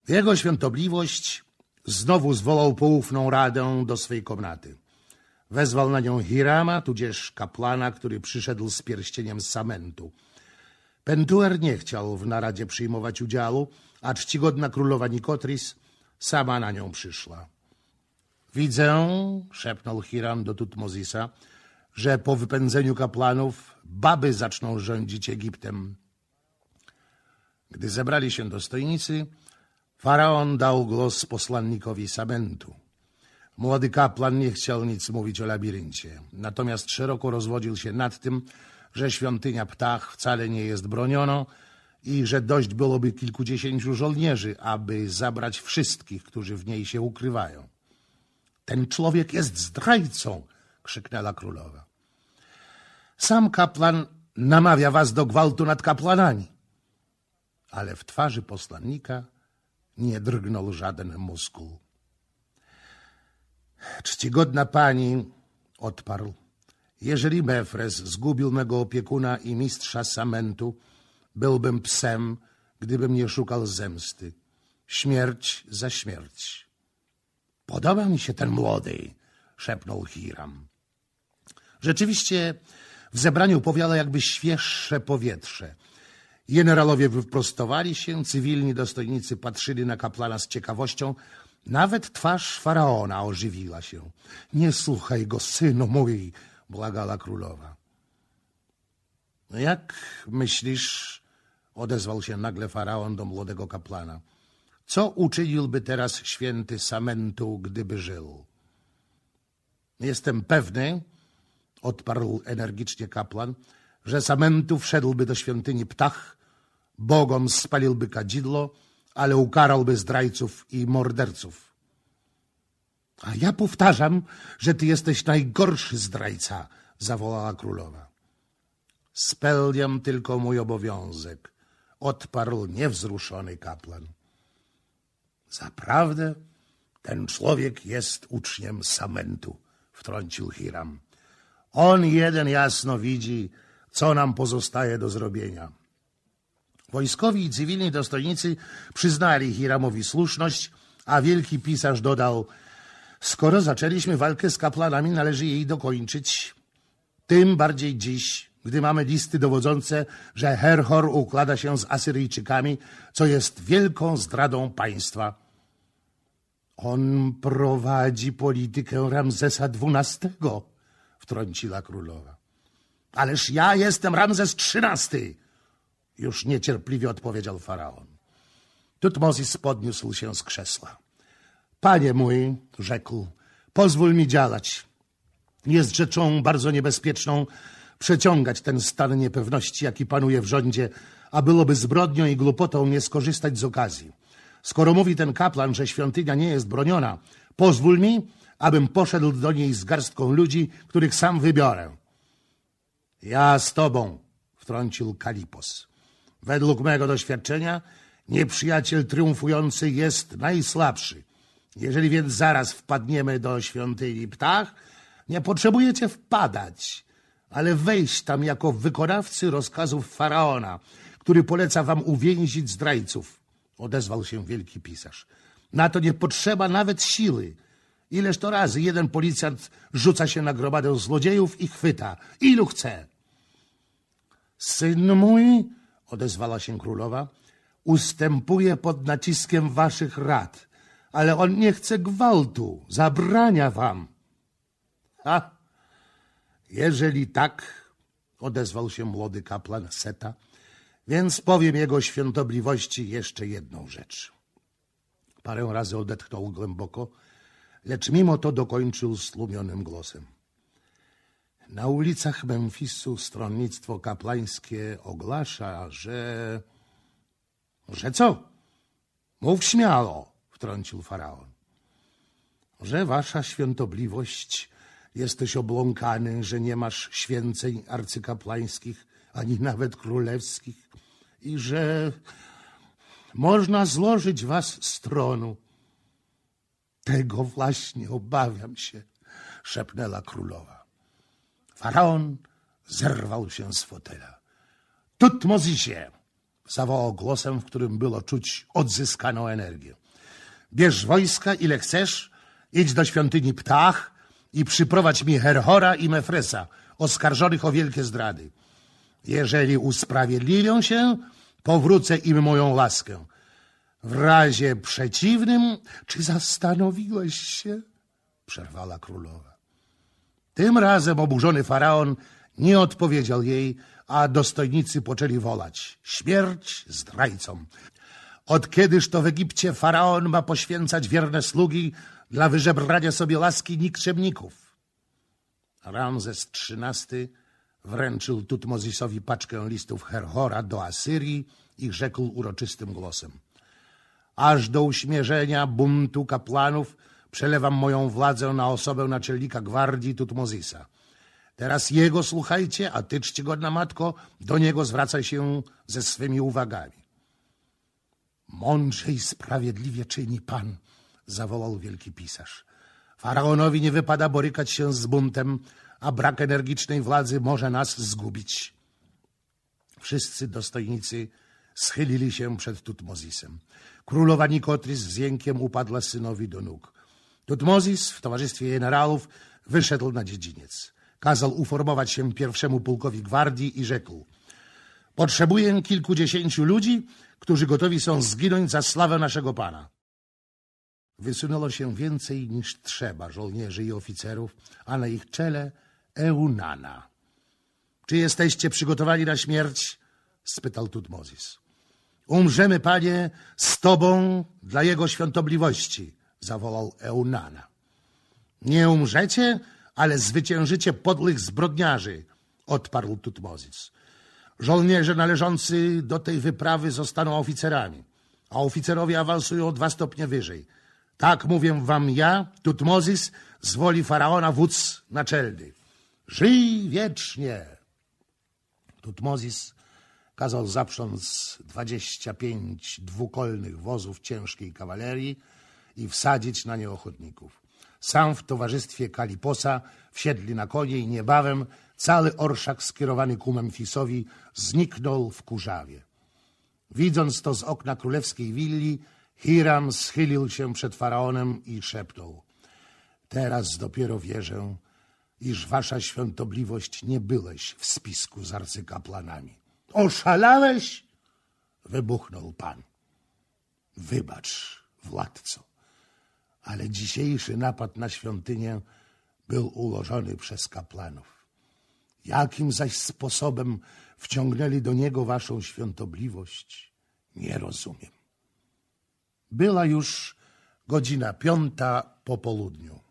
Jego świątobliwość znowu zwołał poufną radę do swej komnaty. Wezwał na nią Hirama, tudzież kapłana, który przyszedł z pierścieniem samentu. Pentuer nie chciał w naradzie przyjmować udziału, a czcigodna królowa Nikotris sama na nią przyszła. Widzę, szepnął Hiram do Tutmozisa, że po wypędzeniu kapłanów baby zaczną rządzić Egiptem. Gdy zebrali się dostojnicy, faraon dał głos posłannikowi Samentu. Młody kapłan nie chciał nic mówić o labiryncie, natomiast szeroko rozwodził się nad tym, że świątynia Ptah wcale nie jest bronioną i że dość byłoby kilkudziesięciu żołnierzy, aby zabrać wszystkich, którzy w niej się ukrywają. Ten człowiek jest zdrajcą, krzyknęła królowa. Sam kapłan namawia was do gwałtu nad kapłanami. Ale w twarzy posłannika nie drgnął żaden muskuł. Czcigodna pani, odparł, jeżeli Mefres zgubił mego opiekuna i mistrza Samentu, byłbym psem, gdybym nie szukał zemsty. Śmierć za śmierć. Podoba mi się ten młody, szepnął Hiram. Rzeczywiście w zebraniu powiala jakby świeższe powietrze. Generalowie wyprostowali się, cywilni dostojnicy patrzyli na kapłana z ciekawością. Nawet twarz faraona ożywiła się. Nie słuchaj go, synu mój, błagała królowa. Jak myślisz, odezwał się nagle faraon do młodego kapłana, co uczyniłby teraz święty Samentu, gdyby żył? Jestem pewny, odparł energicznie kapłan, że Samentu wszedłby do świątyni Ptah, bogom spaliłby kadzidło, ale ukarałby zdrajców i morderców. A ja powtarzam, że ty jesteś najgorszy zdrajca, zawołała królowa. Spełniam tylko mój obowiązek, odparł niewzruszony kapłan. Zaprawdę ten człowiek jest uczniem Samentu, wtrącił Hiram. On jeden jasno widzi, co nam pozostaje do zrobienia. Wojskowi i cywilni dostojnicy przyznali Hiramowi słuszność, a wielki pisarz dodał, skoro zaczęliśmy walkę z kapłanami, należy jej dokończyć. Tym bardziej dziś, gdy mamy listy dowodzące, że Herhor układa się z Asyryjczykami, co jest wielką zdradą państwa. On prowadzi politykę Ramzesa XII, wtrąciła królowa. Ależ ja jestem Ramzes XIII, już niecierpliwie odpowiedział faraon. Tutmozis podniósł się z krzesła. Panie mój, rzekł, pozwól mi działać. Jest rzeczą bardzo niebezpieczną przeciągać ten stan niepewności, jaki panuje w rządzie, a byłoby zbrodnią i głupotą nie skorzystać z okazji. Skoro mówi ten kapłan, że świątynia nie jest broniona, pozwól mi, abym poszedł do niej z garstką ludzi, których sam wybiorę. Ja z tobą, wtrącił Kalipos. Według mego doświadczenia nieprzyjaciel triumfujący jest najsłabszy. Jeżeli więc zaraz wpadniemy do świątyni Ptah, nie potrzebujecie wpadać, ale wejść tam jako wykonawcy rozkazów faraona, który poleca wam uwięzić zdrajców, odezwał się wielki pisarz. Na to nie potrzeba nawet siły. Ileż to razy jeden policjant rzuca się na gromadę złodziejów i chwyta, ilu chce. Syn mój, odezwała się królowa, ustępuje pod naciskiem waszych rad, ale on nie chce gwałtu, zabrania wam. Ha! Jeżeli tak, odezwał się młody kapłan Seta, więc powiem jego świątobliwości jeszcze jedną rzecz. Parę razy odetchnął głęboko, lecz mimo to dokończył stłumionym głosem. Na ulicach Memfisu stronnictwo kapłańskie ogłasza, że... Że co? Mów śmiało, wtrącił faraon. Że wasza świątobliwość jesteś obłąkany, że nie masz święceń arcykapłańskich, ani nawet królewskich i że można złożyć was z tronu. Tego właśnie obawiam się, szepnęła królowa. Faraon zerwał się z fotela. Tutmozisie! Zawołał głosem, w którym było czuć odzyskaną energię. Bierz wojska, ile chcesz, idź do świątyni Ptah i przyprowadź mi Herhora i Mefresa, oskarżonych o wielkie zdrady. Jeżeli usprawiedliwią się, powrócę im moją łaskę. W razie przeciwnym, czy zastanowiłeś się? Przerwała królowa. Tym razem oburzony faraon nie odpowiedział jej, a dostojnicy poczęli wołać: śmierć zdrajcom! Od kiedyż to w Egipcie faraon ma poświęcać wierne sługi dla wyżebrania sobie łaski nikczemników? Ramzes XIII wręczył Tutmozisowi paczkę listów Herhora do Asyrii i rzekł uroczystym głosem: aż do uśmierzenia buntu kapłanów przelewam moją władzę na osobę naczelnika gwardii Tutmozisa. Teraz jego słuchajcie, a ty, czcigodna matko, do niego zwracaj się ze swymi uwagami. Mądrze i sprawiedliwie czyni pan, zawołał wielki pisarz. Faraonowi nie wypada borykać się z buntem, a brak energicznej władzy może nas zgubić. Wszyscy dostojnicy schylili się przed Tutmozisem. Królowa Nikotris z jękiem upadła synowi do nóg. Tutmozis w towarzystwie generałów wyszedł na dziedziniec. Kazał uformować się pierwszemu pułkowi gwardii i rzekł: potrzebuję kilkudziesięciu ludzi, którzy gotowi są zginąć za sławę naszego pana. Wysunęło się więcej niż trzeba żołnierzy i oficerów, a na ich czele Eunana. Czy jesteście przygotowani na śmierć? Spytał Tutmozis. Umrzemy, panie, z tobą dla jego świątobliwości, zawołał Eunana. Nie umrzecie, ale zwyciężycie podłych zbrodniarzy, odparł Tutmozis. Żołnierze należący do tej wyprawy zostaną oficerami, a oficerowie awansują 2 stopnie wyżej. Tak mówię wam ja, Tutmozis, z woli faraona wódz naczelny. Żyj wiecznie! Tutmozis kazał zaprząc 25 dwukolnych wozów ciężkiej kawalerii i wsadzić na nie ochotników. Sam w towarzystwie Kaliposa wsiedli na konie i niebawem cały orszak skierowany ku Memfisowi zniknął w kurzawie. Widząc to z okna królewskiej willi, Hiram schylił się przed faraonem i szepnął: teraz dopiero wierzę, iż wasza świątobliwość nie byłeś w spisku z arcykapłanami. Oszalałeś? Wybuchnął pan. Wybacz, władco, ale dzisiejszy napad na świątynię był ułożony przez kapłanów. Jakim zaś sposobem wciągnęli do niego waszą świątobliwość, nie rozumiem. Była już godzina 5 po południu.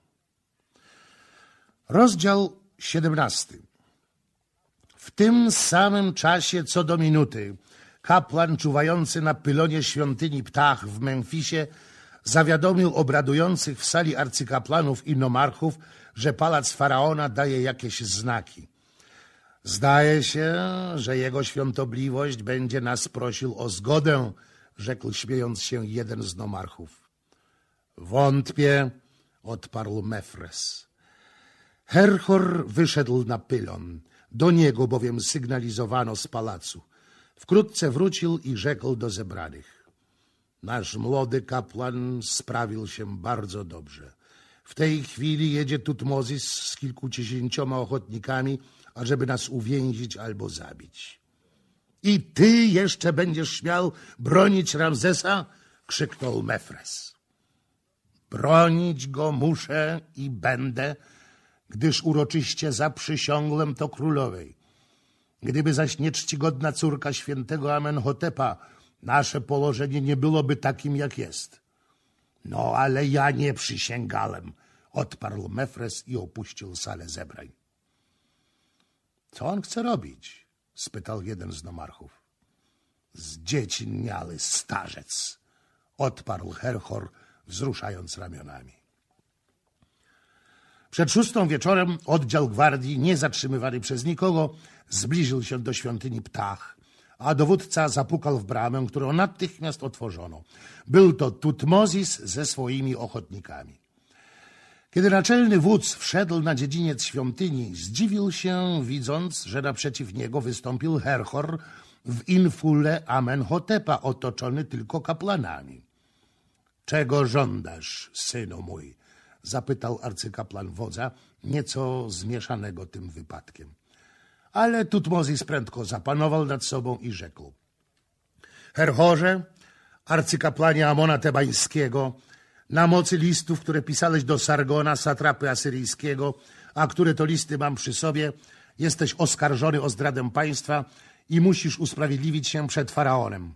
Rozdział 17. W tym samym czasie co do minuty kapłan czuwający na pylonie świątyni Ptah w Memfisie zawiadomił obradujących w sali arcykapłanów i nomarchów, że pałac faraona daje jakieś znaki. Zdaje się, że jego świątobliwość będzie nas prosił o zgodę, rzekł śmiejąc się jeden z nomarchów. Wątpię, odparł Mefres. Herhor wyszedł na pylon, do niego bowiem sygnalizowano z pałacu. Wkrótce wrócił i rzekł do zebranych: nasz młody kapłan sprawił się bardzo dobrze. W tej chwili jedzie Tutmozis z kilkudziesięcioma ochotnikami, ażeby nas uwięzić albo zabić. I ty jeszcze będziesz śmiał bronić Ramzesa? Krzyknął Mefres. Bronić go muszę i będę, gdyż uroczyście zaprzysiągłem to królowej. Gdyby zaś nieczcigodna córka świętego Amenhotepa, nasze położenie nie byłoby takim, jak jest. No, ale ja nie przysięgałem, odparł Mefres i opuścił salę zebrań. Co on chce robić? Spytał jeden z nomarchów. Zdzieciniały starzec, odparł Herhor, wzruszając ramionami. Przed 6 wieczorem oddział gwardii, nie zatrzymywany przez nikogo, zbliżył się do świątyni Ptah, a dowódca zapukał w bramę, którą natychmiast otworzono. Był to Tutmozis ze swoimi ochotnikami. Kiedy naczelny wódz wszedł na dziedziniec świątyni, zdziwił się, widząc, że naprzeciw niego wystąpił Herhor w infule Amenhotepa, otoczony tylko kapłanami. Czego żądasz, synu mój? Zapytał arcykaplan wodza, nieco zmieszanego tym wypadkiem. Ale Tutmozis prędko zapanował nad sobą i rzekł. Herhorze, arcykaplanie Amona Tebańskiego, na mocy listów, które pisałeś do Sargona, satrapy asyryjskiego, a które to listy mam przy sobie, jesteś oskarżony o zdradę państwa i musisz usprawiedliwić się przed faraonem.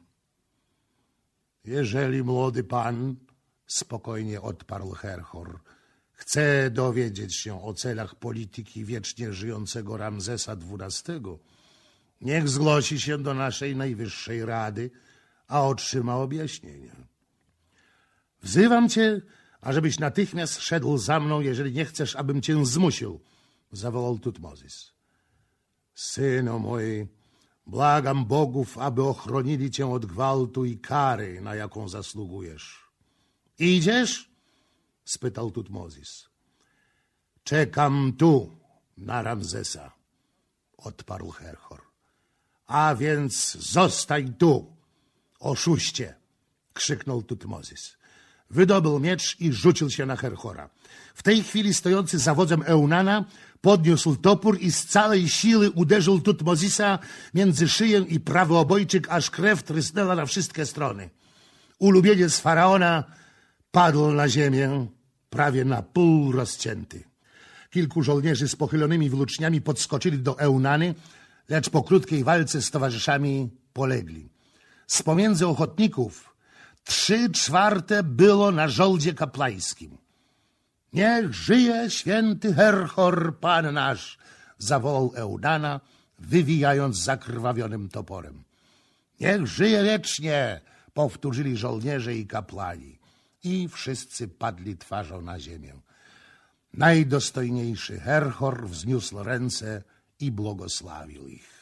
Jeżeli młody pan, spokojnie odparł Herhor, chce dowiedzieć się o celach polityki wiecznie żyjącego Ramzesa XII, niech zgłosi się do naszej najwyższej rady, a otrzyma objaśnienia. Wzywam cię, ażebyś natychmiast szedł za mną, jeżeli nie chcesz, abym cię zmusił, zawołał Tutmozis. Synu mój, błagam bogów, aby ochronili cię od gwałtu i kary, na jaką zasługujesz. Idziesz? Spytał Tutmozis. Czekam tu na Ramzesa, odparł Herhor. A więc zostań tu, oszuście, krzyknął Tutmozis. Wydobył miecz i rzucił się na Herhora. W tej chwili stojący za wodzem Eunana podniósł topór i z całej siły uderzył Tutmozisa między szyję i prawy obojczyk, aż krew trysnęła na wszystkie strony. Ulubieniec faraona padł na ziemię, prawie na pół rozcięty. Kilku żołnierzy z pochylonymi włóczniami podskoczyli do Eunany, lecz po krótkiej walce z towarzyszami polegli. Z pomiędzy ochotników 3/4 było na żołdzie kaplańskim. Niech żyje święty Herhor, pan nasz, zawołał Eunana, wywijając zakrwawionym toporem. Niech żyje wiecznie, powtórzyli żołnierze i kapłani. I wszyscy padli twarzą na ziemię. Najdostojniejszy Herhor wzniósł ręce i błogosławił ich.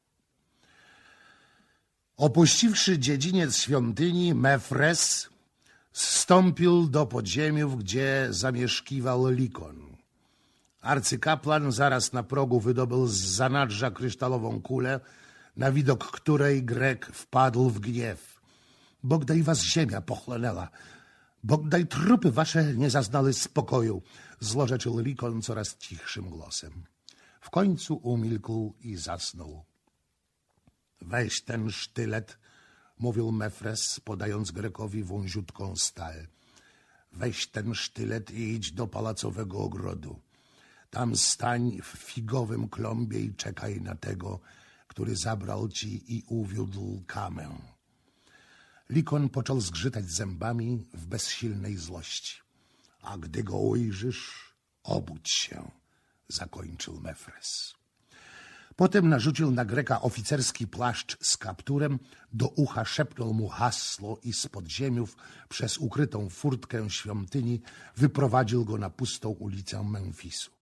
Opuściwszy dziedziniec świątyni, Mefres zstąpił do podziemiów, gdzie zamieszkiwał Likon. Arcykaplan zaraz na progu wydobył z zanadrza kryształową kulę, na widok której Grek wpadł w gniew. Bogdaj was ziemia pochłonęła, bogdaj trupy wasze nie zaznały spokoju, złorzeczył Likon coraz cichszym głosem. W końcu umilkł i zasnął. Weź ten sztylet, mówił Mefres, podając Grekowi wąziutką stal. Weź ten sztylet i idź do pałacowego ogrodu. Tam stań w figowym klombie i czekaj na tego, który zabrał ci i uwiódł Kamę. Likon począł zgrzytać zębami w bezsilnej złości. A gdy go ujrzysz, obudź się, zakończył Mefres. Potem narzucił na Greka oficerski płaszcz z kapturem, do ucha szepnął mu hasło i z podziemiów przez ukrytą furtkę świątyni wyprowadził go na pustą ulicę Memfisu.